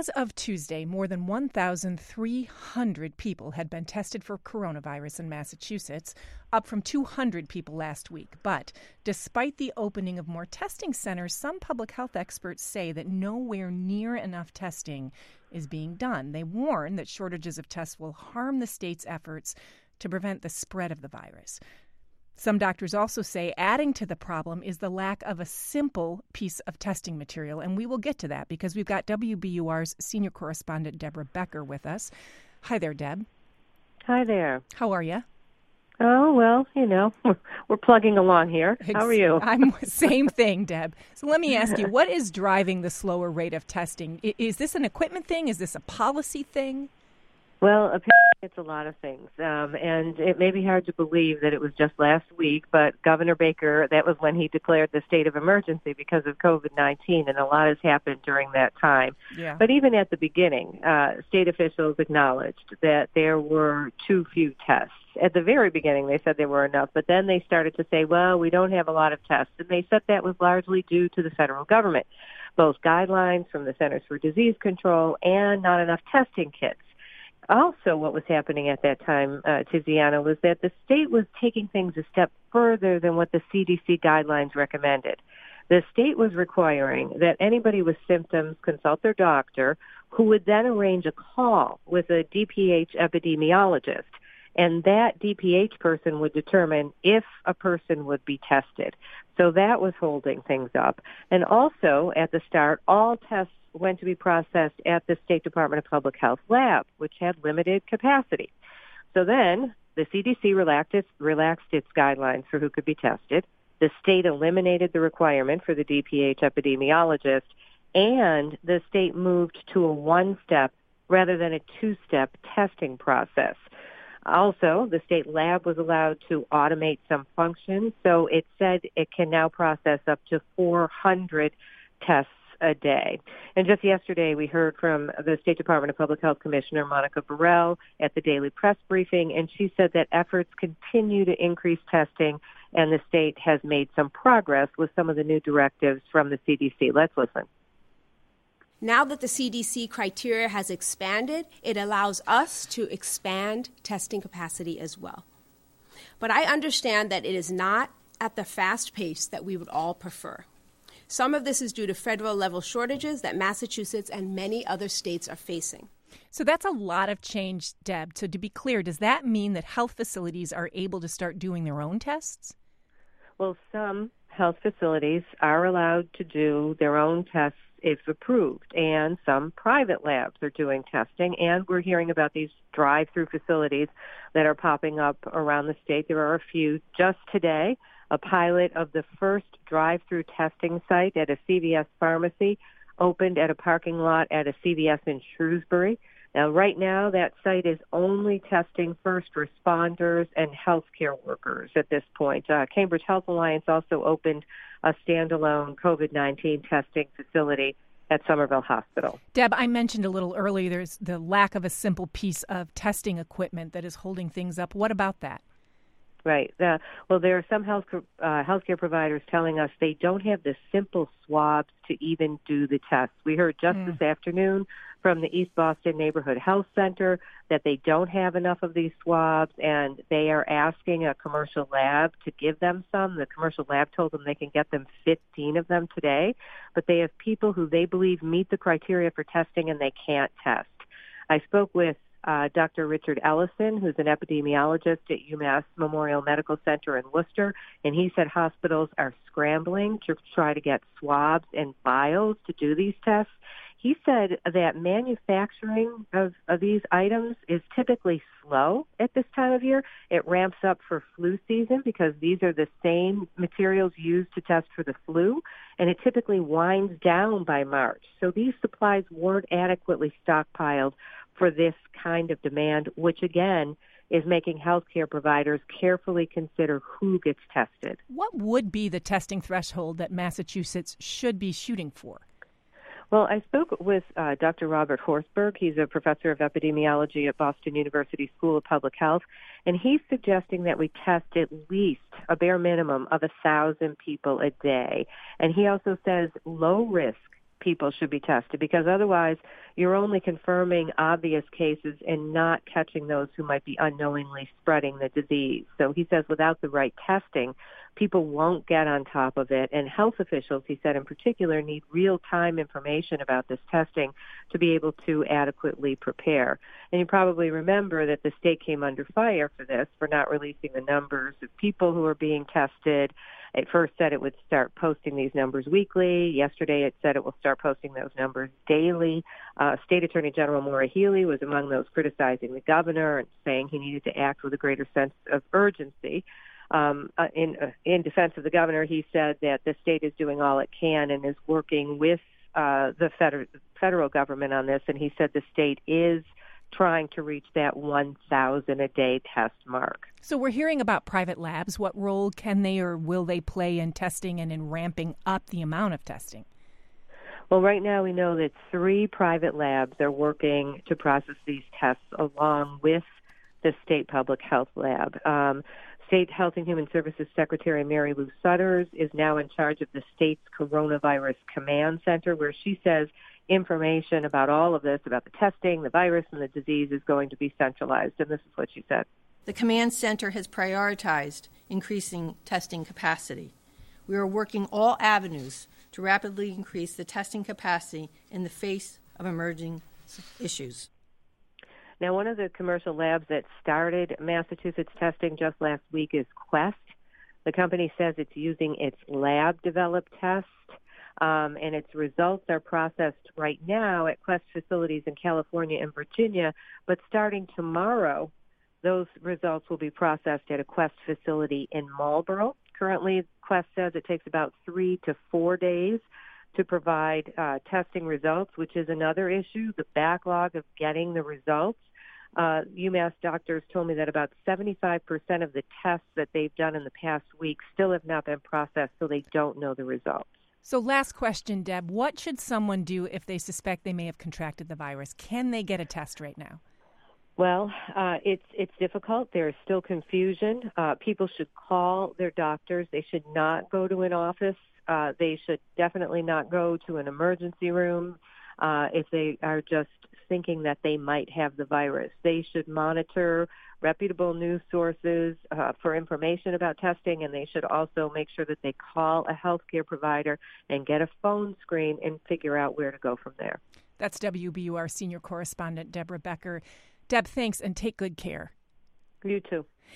As of Tuesday, more than 1,300 people had been tested for coronavirus in Massachusetts, up from 200 people last week. But despite the opening of more testing centers, some public health experts say that nowhere near enough testing is being done. They warn that shortages of tests will harm the state's efforts to prevent the spread of the virus. Some doctors also say adding to the problem is the lack of a simple piece of testing material, and we will get to that because we've got WBUR's senior correspondent Deborah Becker with us. Hi there, Deb. Hi there. How are you? Oh, well, we're plugging along here. How are you? I'm same thing, Deb. So let me ask you, what is driving the slower rate of testing? Is this an equipment thing? Is this a policy thing? Well, apparently it's a lot of things, and it may be hard to believe that it was just last week, but Governor Baker, that was when he declared the state of emergency because of COVID-19, and a lot has happened during that time. Yeah. But even at the beginning, state officials acknowledged that there were too few tests. At the very beginning, they said there were enough, but then they started to say, well, we don't have a lot of tests, and they said that was largely due to the federal government, both guidelines from the Centers for Disease Control and not enough testing kits. Also, what was happening at that time, Tiziana, was that the state was taking things a step further than what the CDC guidelines recommended. The state was requiring that anybody with symptoms consult their doctor, who would then arrange a call with a DPH epidemiologist. And that DPH person would determine if a person would be tested. So that was holding things up. And also, at the start, all tests went to be processed at the State Department of Public Health lab, which had limited capacity. So then the CDC relaxed its guidelines for who could be tested. The state eliminated the requirement for the DPH epidemiologist, and the state moved to a one-step rather than a two-step testing process. Also, the state lab was allowed to automate some functions, so it said it can now process up to 400 tests a day. And just yesterday, we heard from the State Department of Public Health Commissioner Monica Burrell at the daily press briefing, and she said that efforts continue to increase testing, and the state has made some progress with some of the new directives from the CDC. Let's listen. Now that the CDC criteria has expanded, it allows us to expand testing capacity as well. But I understand that it is not at the fast pace that we would all prefer. Some of this is due to federal-level shortages that Massachusetts and many other states are facing. So that's a lot of change, Deb. So to be clear, does that mean that health facilities are able to start doing their own tests? Well, some health facilities are allowed to do their own tests if approved, and some private labs are doing testing, and we're hearing about these drive-through facilities that are popping up around the state. There are a few. Just today, a pilot of the first drive-through testing site at a CVS pharmacy opened at a parking lot at a CVS in Shrewsbury. Now, right now, that site is only testing first responders and healthcare workers at this point. Cambridge Health Alliance also opened a standalone COVID-19 testing facility at Somerville Hospital. Deb, I mentioned a little earlier there's the lack of a simple piece of testing equipment that is holding things up. What about that? Right. Well, there are some healthcare providers telling us they don't have the simple swabs to even do the tests. We heard just this afternoon from the East Boston Neighborhood Health Center that they don't have enough of these swabs, and they are asking a commercial lab to give them some. The commercial lab told them they can get them 15 of them today, but they have people who they believe meet the criteria for testing and they can't test. I spoke with Dr. Richard Ellison, who's an epidemiologist at UMass Memorial Medical Center in Worcester, and he said hospitals are scrambling to try to get swabs and vials to do these tests. He said that manufacturing of these items is typically slow at this time of year. It ramps up for flu season because these are the same materials used to test for the flu, and it typically winds down by March. So these supplies weren't adequately stockpiled for this kind of demand, which again is making healthcare providers carefully consider who gets tested. What would be the testing threshold that Massachusetts should be shooting for? Well, I spoke with Dr. Robert Horsberg. He's a professor of epidemiology at Boston University School of Public Health, and he's suggesting that we test at least a bare minimum of 1,000 people a day. And he also says low risk people should be tested, because otherwise you're only confirming obvious cases and not catching those who might be unknowingly spreading the disease. So he says without the right testing, people won't get on top of it. And health officials, he said in particular, need real-time information about this testing to be able to adequately prepare. And you probably remember that the state came under fire for this, for not releasing the numbers of people who are being tested. It first said it would start posting these numbers weekly. Yesterday it said it will start posting those numbers daily. State Attorney General Maura Healey was among those criticizing the governor and saying he needed to act with a greater sense of urgency. In defense of the governor, he said that the state is doing all it can and is working with the federal government on this, and he said the state is trying to reach that 1,000 a day test mark. So we're hearing about private labs. What role can they or will they play in testing and in ramping up the amount of testing? Well, right now we know that 3 private labs are working to process these tests along with the state public health lab. State Health and Human Services Secretary Mary Lou Sutters is now in charge of the state's coronavirus command center, where she says information about all of this, about the testing, the virus, and the disease is going to be centralized. And this is what she said. The command center has prioritized increasing testing capacity. We are working all avenues to rapidly increase the testing capacity in the face of emerging issues. Now, one of the commercial labs that started Massachusetts testing just last week is Quest. The company says it's using its lab-developed test, and its results are processed right now at Quest facilities in California and Virginia, but starting tomorrow, those results will be processed at a Quest facility in Marlborough. Currently, Quest says it takes about 3 to 4 days to provide testing results, which is another issue, the backlog of getting the results. UMass doctors told me that about 75% of the tests that they've done in the past week still have not been processed, so they don't know the results. So last question, Deb. What should someone do if they suspect they may have contracted the virus? Can they get a test right now? Well, it's difficult. There's still confusion. People should call their doctors. They should not go to an office. They should definitely not go to an emergency room if they are just thinking that they might have the virus. They should monitor reputable news sources for information about testing, and they should also make sure that they call a healthcare provider and get a phone screen and figure out where to go from there. That's WBUR senior correspondent Deborah Becker. Deb, thanks, and take good care. You too.